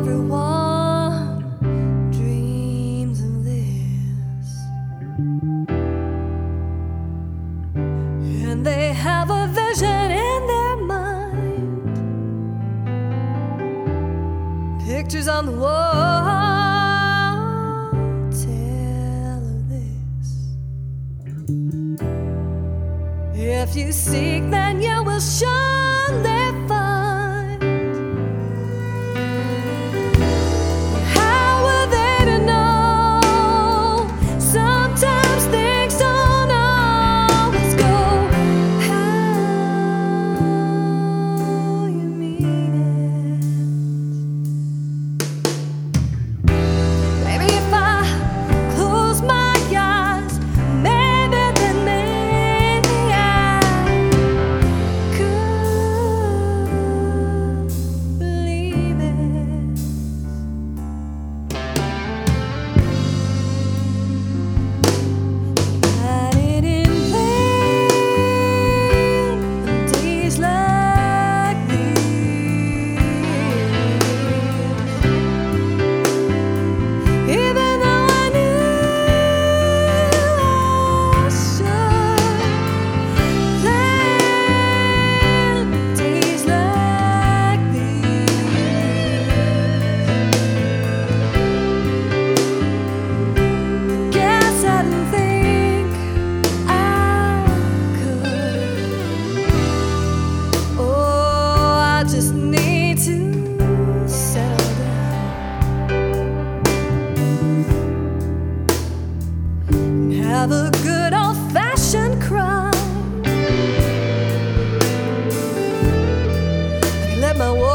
everyone dreams of this, and they have a vision in their mind, pictures on the wall tell of this. If you seek, then you will surely find. How are they to know? Sometimes things don't always go how you mean it. Maybe if I close my eyes, maybe then maybe I could believe it. I didn't plan days like these, even though I knew I should plan days like these. Guess I didn't think I could. Oh, I just need to settle down and have a good old-fashioned cry. I can let my